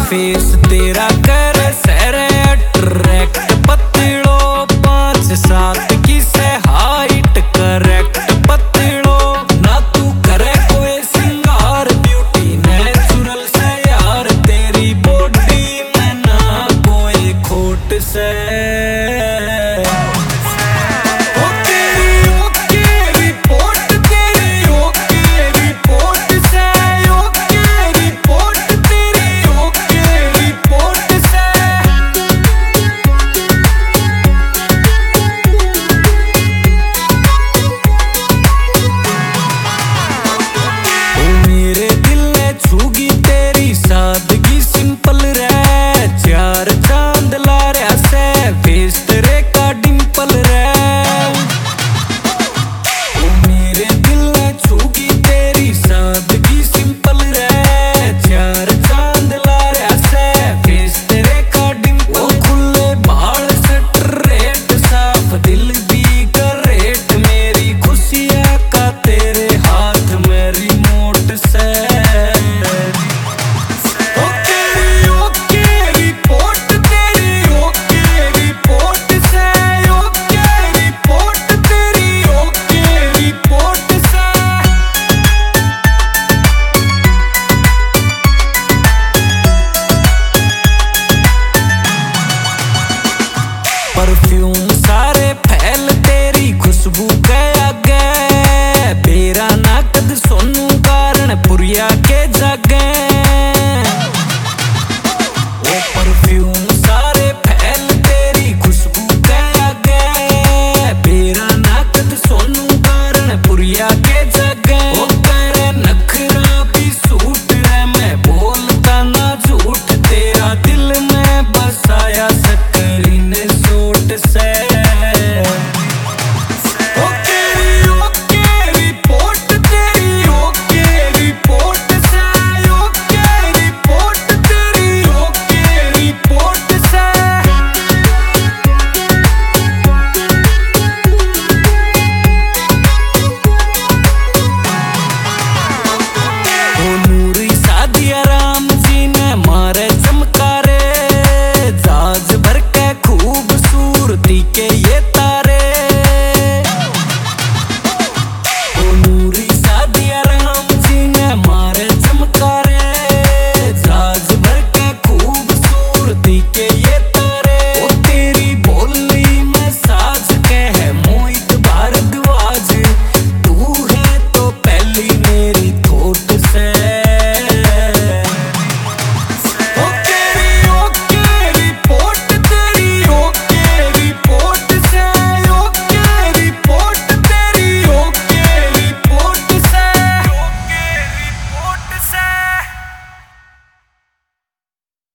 Face तेरा करे सरे अट्रैक्ट, पतलो 5'7" की से हाइट करेक्ट, पतलो ना तू करे कोई सिंगार, ब्यूटी नेचुरल से यार, तेरी बॉडी में ना कोई खोट से। सादगी सिंपल रे, 4 चांद ला रहा से, फेस तेरे का डिंपल रे। ओ मेरे दिल ने छूगी तेरी सादगी सिंपल रे, 4 चांद ला रहा से, फेस तेरे का डिंपल। ओ खुले बाल स्ट्रेट साफ दिल भी करेट, मेरी खुशियाँ का तेरे हाथ में रिमोट से। परफ्यूम